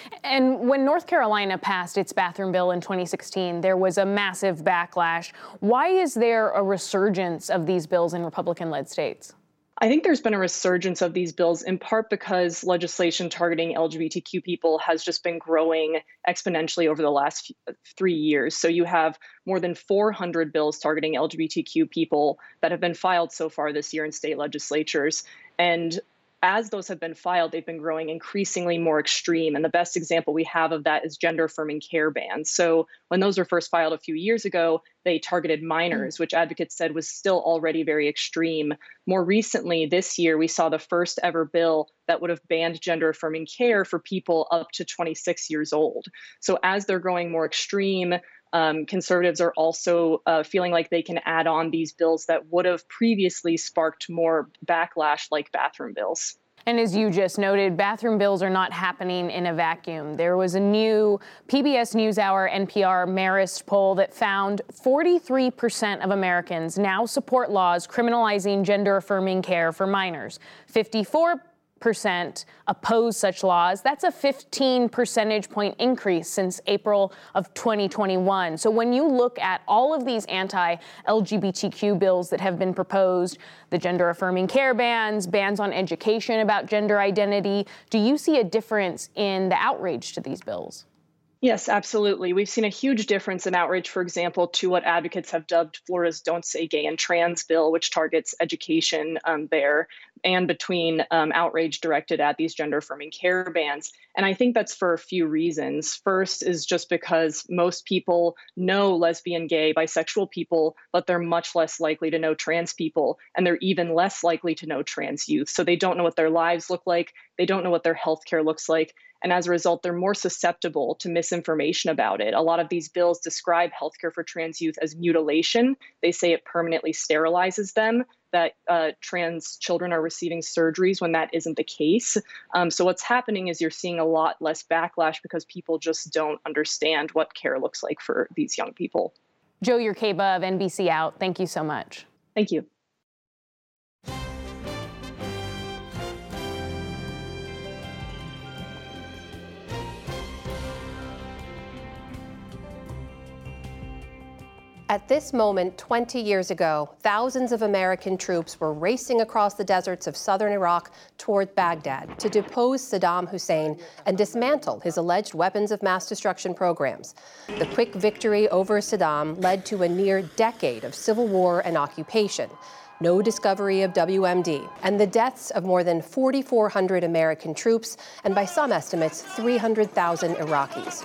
[SPEAKER 4] And when North Carolina passed its bathroom bill in twenty sixteen, there was a massive backlash. Why is there a resurgence of these bills in Republican-led states?
[SPEAKER 6] I think there's been a resurgence of these bills in part because legislation targeting L G B T Q people has just been growing exponentially over the last three years. So you have more than four hundred bills targeting L G B T Q people that have been filed so far this year in state legislatures. And as those have been filed, they've been growing increasingly more extreme. And the best example we have of that is gender affirming care bans. So when those were first filed a few years ago, they targeted minors, which advocates said was still already very extreme. More recently, this year, we saw the first ever bill that would have banned gender affirming care for people up to twenty-six years old. So as they're growing more extreme, Um, conservatives are also uh, feeling like they can add on these bills that would have previously sparked more backlash, like bathroom bills.
[SPEAKER 4] And as you just noted, bathroom bills are not happening in a vacuum. There was a new P B S NewsHour N P R Marist poll that found forty-three percent of Americans now support laws criminalizing gender-affirming care for minors. fifty-four percent oppose such laws. That's a fifteen percentage point increase since April of twenty twenty-one. So when you look at all of these anti-L G B T Q bills that have been proposed, the gender-affirming care bans, bans on education about gender identity, do you see a difference in the outrage to these bills?
[SPEAKER 6] Yes, absolutely. We've seen a huge difference in outrage, for example, to what advocates have dubbed Florida's Don't Say Gay and Trans bill, which targets education um, there, and between um, outrage directed at these gender-affirming care bans. And I think that's for a few reasons. First is just because most people know lesbian, gay, bisexual people, but they're much less likely to know trans people, and they're even less likely to know trans youth. So they don't know what their lives look like. They don't know what their healthcare looks like. And as a result, they're more susceptible to misinformation about it. A lot of these bills describe healthcare for trans youth as mutilation. They say it permanently sterilizes them, that uh, trans children are receiving surgeries when that isn't the case. Um, so what's happening is you're seeing a lot less backlash because people just don't understand what care looks like for these young people.
[SPEAKER 4] Jo Urquaba of N B C Out, thank you so much.
[SPEAKER 6] Thank you.
[SPEAKER 1] At this moment, twenty years ago, thousands of American troops were racing across the deserts of southern Iraq toward Baghdad to depose Saddam Hussein and dismantle his alleged weapons of mass destruction programs. The quick victory over Saddam led to a near decade of civil war and occupation, no discovery of W M D, and the deaths of more than forty-four hundred American troops and, by some estimates, three hundred thousand Iraqis.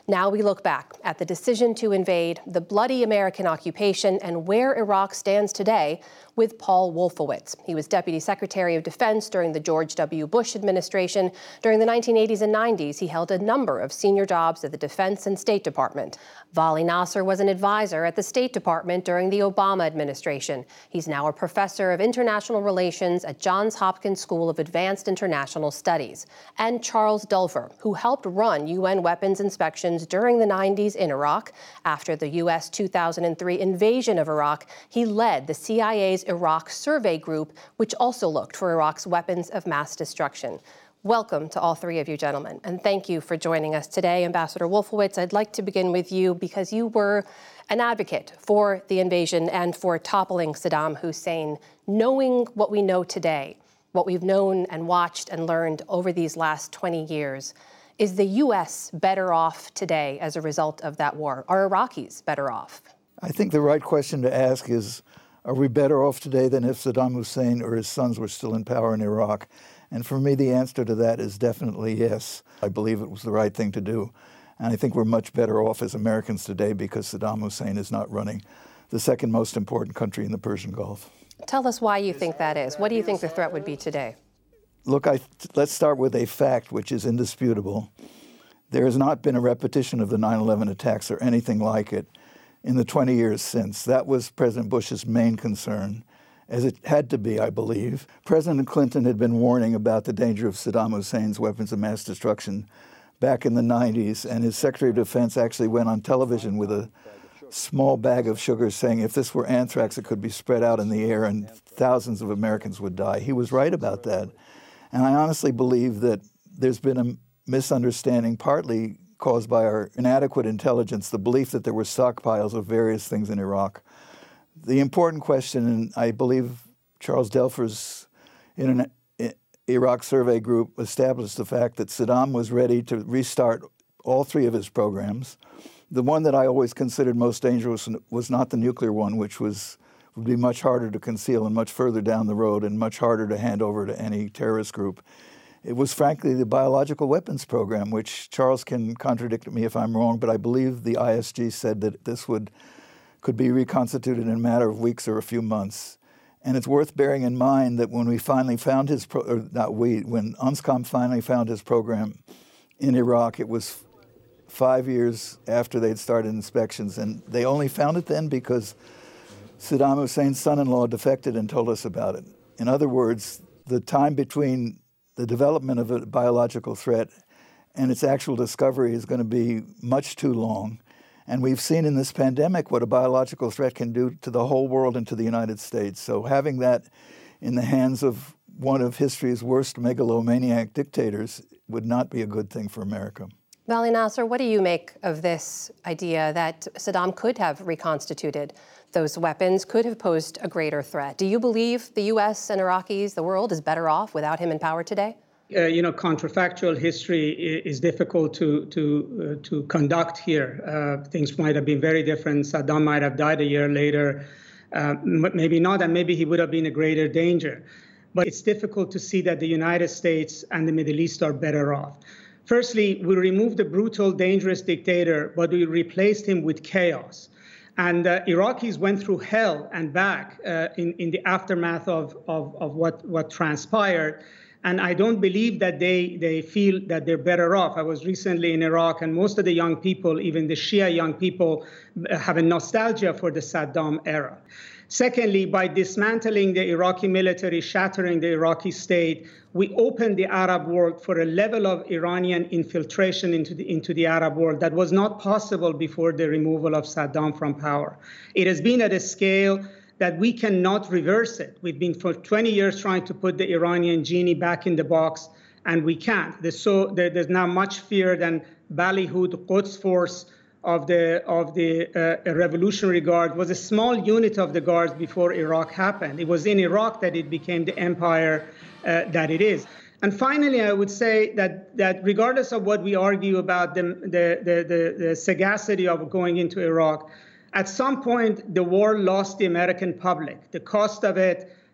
[SPEAKER 1] Now we look back at the decision to invade, the bloody American occupation, and where Iraq stands today with Paul Wolfowitz. He was Deputy Secretary of Defense during the George W. Bush administration. During the nineteen eighties and nineties, he held a number of senior jobs at the Defense and State Department. Vali Nasser was an advisor at the State Department during the Obama administration. He's now a professor of international relations at Johns Hopkins School of Advanced International Studies. And Charles Dulfer, who helped run U N weapons inspections during the nineties in Iraq. After the U S two thousand three invasion of Iraq, he led the C I A's Iraq Survey Group, which also looked for Iraq's weapons of mass destruction. Welcome to all three of you gentlemen, and thank you for joining us today. Ambassador Wolfowitz, I'd like to begin with you because you were an advocate for the invasion and for toppling Saddam Hussein. Knowing what we know today, what we've known and watched and learned over these last twenty years, is the U S better off today as a result of that war? Are Iraqis better off?
[SPEAKER 12] I think the right question to ask is, are we better off today than if Saddam Hussein or his sons were still in power in Iraq? And for me, the answer to that is definitely yes. I believe it was the right thing to do. And I think we're much better off as Americans today because Saddam Hussein is not running the second most important country in the Persian Gulf.
[SPEAKER 1] Tell us why you think that is. What do you think the threat would be today?
[SPEAKER 12] Look, I, let's start with a fact which is indisputable. There has not been a repetition of the nine eleven attacks or anything like it in the twenty years since. That was President Bush's main concern, as it had to be, I believe. President Clinton had been warning about the danger of Saddam Hussein's weapons of mass destruction back in the nineties, and his Secretary of Defense actually went on television with a small bag of sugar saying if this were anthrax, it could be spread out in the air and thousands of Americans would die. He was right about that. And I honestly believe that there's been a misunderstanding, partly caused by our inadequate intelligence, the belief that there were stockpiles of various things in Iraq. The important question, and I believe Charles Delfer's Internet, Iraq Survey Group established the fact that Saddam was ready to restart all three of his programs. The one that I always considered most dangerous was not the nuclear one, which was would be much harder to conceal and much further down the road and much harder to hand over to any terrorist group. It was frankly the biological weapons program, which Charles can contradict me if I'm wrong, but I believe the I S G said that this would could be reconstituted in a matter of weeks or a few months. And it's worth bearing in mind that when we finally found his, pro or not we, when UNSCOM finally found his program in Iraq, it was five years after they'd started inspections. And they only found it then because Saddam Hussein's son-in-law defected and told us about it. In other words, the time between the development of a biological threat and its actual discovery is going to be much too long. And we've seen in this pandemic what a biological threat can do to the whole world and to the United States. So having that in the hands of one of history's worst megalomaniac dictators would not be a good thing for America.
[SPEAKER 1] Vali Nasser, what do you make of this idea that Saddam could have reconstituted those weapons, could have posed a greater threat? Do you believe the U S and Iraqis, the world, is better off without him in power today?
[SPEAKER 14] Uh, you know, counterfactual history is difficult to to uh, to conduct here. Uh, things might have been very different. Saddam might have died a year later, uh, maybe not, and maybe he would have been a greater danger. But it's difficult to see that the United States and the Middle East are better off. Firstly, we removed the brutal, dangerous dictator, but we replaced him with chaos. And uh, Iraqis went through hell and back uh, in, in the aftermath of, of, of what, what transpired. And I don't believe that they, they feel that they're better off. I was recently in Iraq, and most of the young people, even the Shia young people, have a nostalgia for the Saddam era. Secondly, by dismantling the Iraqi military, shattering the Iraqi state, we opened the Arab world for a level of Iranian infiltration into the, into the Arab world that was not possible before the removal of Saddam from power. It has been at a scale that we cannot reverse it. We've been for twenty years trying to put the Iranian genie back in the box, and we can't. There's, so, there, there's now much fear than Ballyhood Quds force of the of the uh, Revolutionary Guard was a small unit of the guards before Iraq happened. It was in Iraq that it became the empire uh, that it is. And finally, I would say that that regardless of what we argue about the the the, the, the sagacity of going into Iraq, at some point the war lost the American public. The cost of it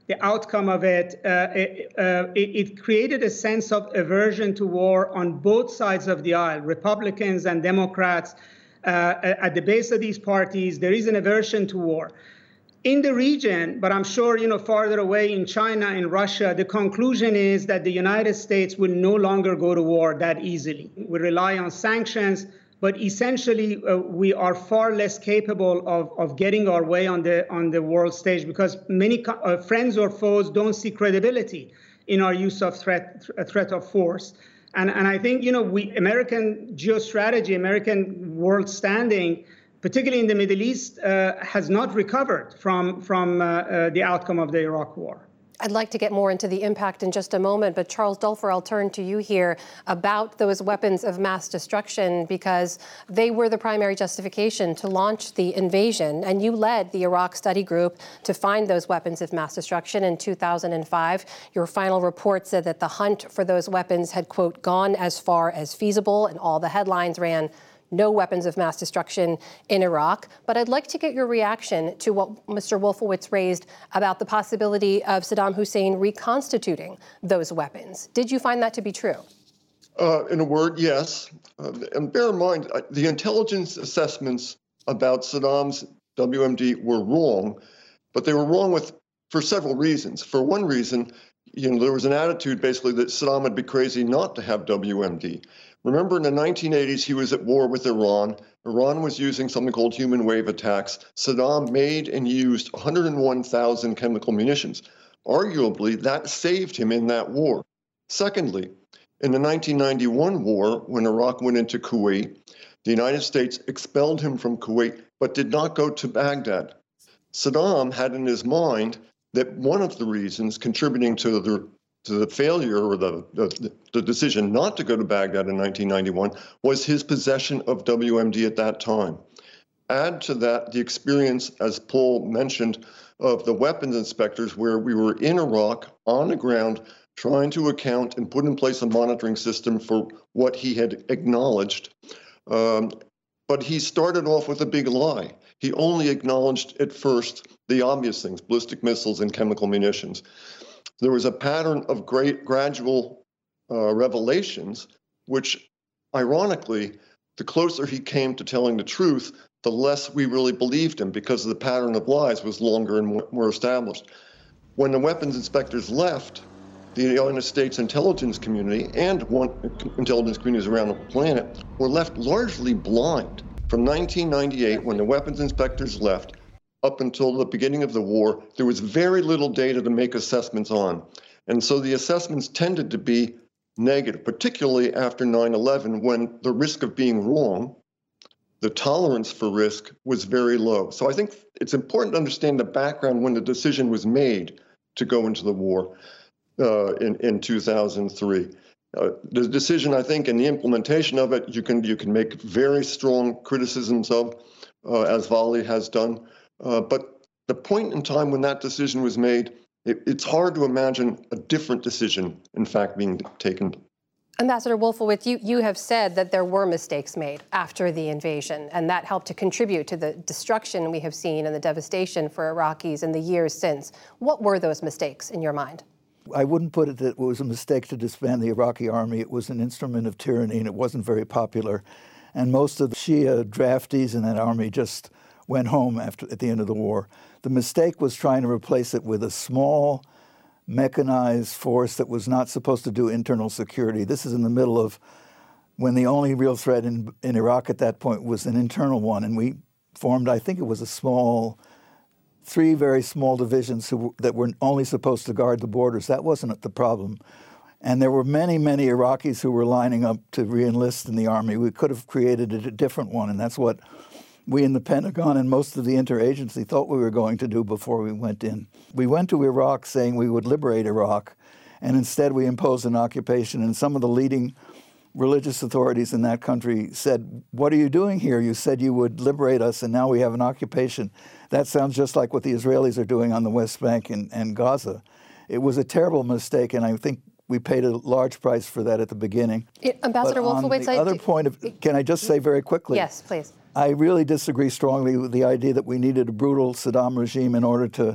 [SPEAKER 14] the outcome of it, uh, it, uh, it, it created a sense of aversion to war on both sides of the aisle, Republicans and Democrats. Uh, at the base of these parties, there is an aversion to war. In the region, but I'm sure, you know, farther away in China and Russia, the conclusion is that the United States will no longer go to war that easily. We rely on sanctions, but essentially uh, we are far less capable of, of getting our way on the on the world stage because many uh, friends or foes don't see credibility in our use of threat th- threat of force. And, and I think, you know, we American geostrategy, American world standing, particularly in the Middle East, uh, has not recovered from, from uh, uh, the outcome of the Iraq War.
[SPEAKER 1] I'd like to get more into the impact in just a moment, but Charles Dulfer, I'll turn to you here about those weapons of mass destruction because they were the primary justification to launch the invasion, and you led the Iraq Study Group to find those weapons of mass destruction in two thousand five. Your final report said that the hunt for those weapons had, quote, gone as far as feasible, and all the headlines ran, no weapons of mass destruction in Iraq. But I'd like to get your reaction to what Mister Wolfowitz raised about the possibility of Saddam Hussein reconstituting those weapons. Did you find that to be true?
[SPEAKER 13] Uh, in a word, yes. Uh, and bear in mind, uh, the intelligence assessments about Saddam's W M D were wrong, but they were wrong with for several reasons. For one reason, you know, there was an attitude basically that Saddam would be crazy not to have W M D. Remember, in the nineteen eighties, he was at war with Iran. Iran was using something called human wave attacks. Saddam made and used one hundred one thousand chemical munitions. Arguably, that saved him in that war. Secondly, in the nineteen ninety-one war, when Iraq went into Kuwait, the United States expelled him from Kuwait, but did not go to Baghdad. Saddam had in his mind that one of the reasons contributing to the to the failure or the, the, the decision not to go to Baghdad in nineteen ninety-one was his possession of W M D at that time. Add to that the experience, as Paul mentioned, of the weapons inspectors where we were in Iraq on the ground trying to account and put in place a monitoring system for what he had acknowledged. Um, but he started off with a big lie. He only acknowledged at first the obvious things, ballistic missiles and chemical munitions. There was a pattern of great gradual uh, revelations, which, ironically, the closer he came to telling the truth, the less we really believed him because the pattern of lies was longer and more, more established. When the weapons inspectors left, the United States intelligence community and one, intelligence communities around the planet were left largely blind. From nineteen ninety-eight, when the weapons inspectors left, up until the beginning of the war, there was very little data to make assessments on. And so the assessments tended to be negative, particularly after nine eleven, when the risk of being wrong, the tolerance for risk was very low. So I think it's important to understand the background when the decision was made to go into the war uh, in, in two thousand three. Uh, the decision, I think, and the implementation of it, you can, you can make very strong criticisms of, uh, as Volley has done. Uh, but the point in time when that decision was made, it, it's hard to imagine a different decision, in fact, being taken.
[SPEAKER 1] Ambassador Wolfowitz, you, you have said that there were mistakes made after the invasion, and that helped to contribute to the destruction we have seen and the devastation for Iraqis in the years since. What were those mistakes in your mind?
[SPEAKER 12] I wouldn't put it that it was a mistake to disband the Iraqi army. It was an instrument of tyranny, and it wasn't very popular. And most of the Shia draftees in that army just went home after at the end of the war. The mistake was trying to replace it with a small, mechanized force that was not supposed to do internal security. This is in the middle of when the only real threat in, in Iraq at that point was an internal one, and we formed, I think it was a small, three very small divisions who, that were only supposed to guard the borders. That wasn't the problem. And there were many, many Iraqis who were lining up to re-enlist in the army. We could have created a different one, and that's what we in the Pentagon and most of the interagency thought we were going to do before we went in. We went to Iraq saying we would liberate Iraq, and instead we imposed an occupation, and some of the leading religious authorities in that country said, "What are you doing here? You said you would liberate us, and now we have an occupation." That sounds just like what the Israelis are doing on the West Bank and, and Gaza. It was a terrible mistake, and I think we paid a large price for that at the beginning.
[SPEAKER 1] It, Ambassador
[SPEAKER 12] but
[SPEAKER 1] Wolfowitz,
[SPEAKER 12] on the
[SPEAKER 1] I
[SPEAKER 12] other
[SPEAKER 1] do,
[SPEAKER 12] point of, can I just say very quickly?
[SPEAKER 1] Yes, please.
[SPEAKER 12] I really disagree strongly with the idea that we needed a brutal Saddam regime in order to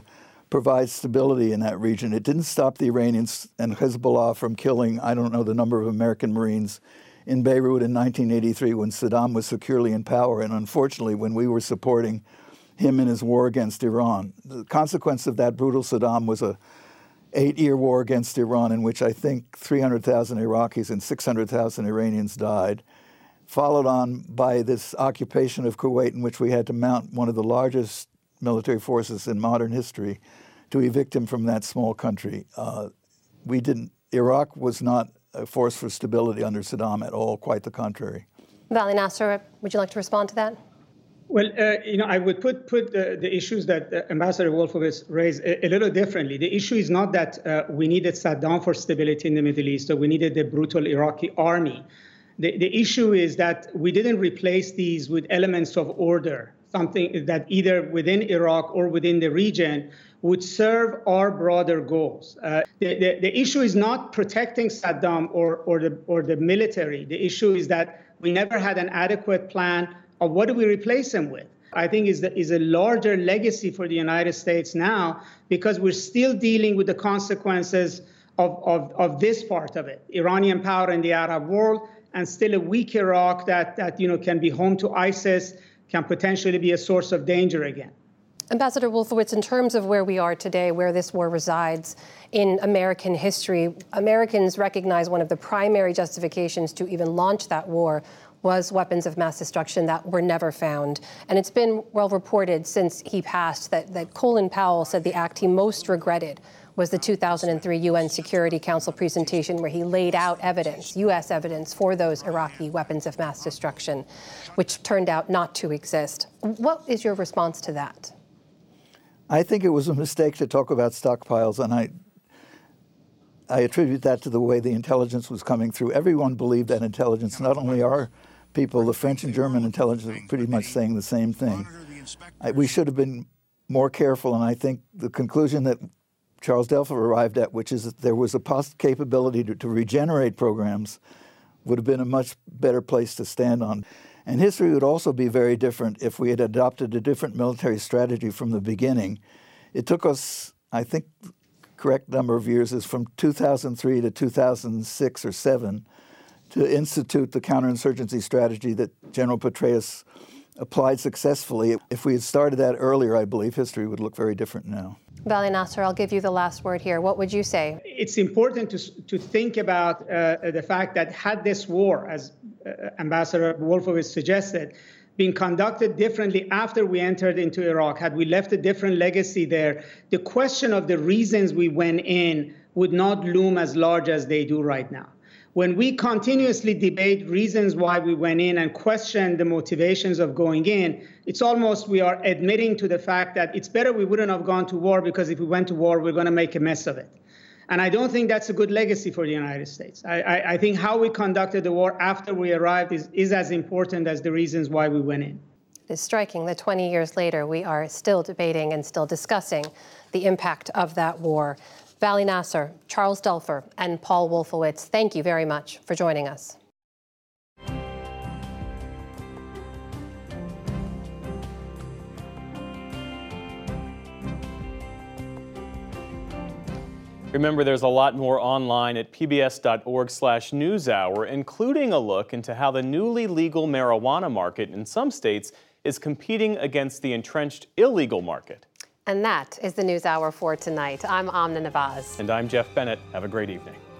[SPEAKER 12] provide stability in that region. It didn't stop the Iranians and Hezbollah from killing, I don't know the number of American Marines in Beirut in nineteen eighty-three when Saddam was securely in power, and unfortunately when we were supporting him in his war against Iran. The consequence of that brutal Saddam was a eight-year war against Iran in which I think three hundred thousand Iraqis and six hundred thousand Iranians died, followed on by this occupation of Kuwait in which we had to mount one of the largest military forces in modern history to evict him from that small country. Uh, we didn't, Iraq was not a force for stability under Saddam at all, quite the contrary.
[SPEAKER 1] Vali Nasser, would you like to respond to that?
[SPEAKER 14] Well, uh, you know, I would put put the, the issues that uh, Ambassador Wolfowitz raised a, a little differently. The issue is not that uh, we needed Saddam for stability in the Middle East or we needed the brutal Iraqi army. The, the issue is that we didn't replace these with elements of order, something that either within Iraq or within the region would serve our broader goals. Uh, the, the, the issue is not protecting Saddam or, or, the, or the military. The issue is that we never had an adequate plan of what do we replace him with. I think is, the, is a larger legacy for the United States now because we're still dealing with the consequences of, of, of this part of it, Iranian power in the Arab world, and still a weak Iraq that, that you know, can be home to ISIS, can potentially be a source of danger again.
[SPEAKER 1] Ambassador Wolfowitz, in terms of where we are today, where this war resides in American history, Americans recognize one of the primary justifications to even launch that war was weapons of mass destruction that were never found. And it's been well reported since he passed that, that Colin Powell said the act he most regretted was the two thousand three U N Security Council presentation where he laid out evidence, U S evidence, for those Iraqi weapons of mass destruction, which turned out not to exist. What is your response to that?
[SPEAKER 12] I think it was a mistake to talk about stockpiles, and I I attribute that to the way the intelligence was coming through. Everyone believed that intelligence, not only our people, the French and German intelligence were pretty much saying the same thing. I, we should have been more careful, and I think the conclusion that Charles Delfa arrived at, which is that there was a pos- capability to, to regenerate programs, would have been a much better place to stand on. And history would also be very different if we had adopted a different military strategy from the beginning. It took us, I think, the correct number of years is from two thousand three to two thousand six or seven to institute the counterinsurgency strategy that General Petraeus applied successfully. If we had started that earlier, I believe history would look very different now.
[SPEAKER 1] Vali Nasser, I'll give you the last word here. What would you say?
[SPEAKER 14] It's important to, to think about uh, the fact that had this war, as uh, Ambassador Wolfowitz suggested, been conducted differently after we entered into Iraq, had we left a different legacy there, the question of the reasons we went in would not loom as large as they do right now. When we continuously debate reasons why we went in and question the motivations of going in, it's almost we are admitting to the fact that it's better we wouldn't have gone to war because if we went to war, we're going to make a mess of it. And I don't think that's a good legacy for the United States. I, I, I think how we conducted the war after we arrived is, is as important as the reasons why we went in.
[SPEAKER 1] It is striking that twenty years later, we are still debating and still discussing the impact of that war. Vali Nasser, Charles Delfa, and Paul Wolfowitz, thank you very much for joining us.
[SPEAKER 2] Remember, there's a lot more online at p b s dot org slash newshour, including a look into how the newly legal marijuana market in some states is competing against the entrenched illegal market.
[SPEAKER 1] And that is the NewsHour for tonight. I'm Amna Nawaz.
[SPEAKER 2] And I'm Jeff Bennett. Have a great evening.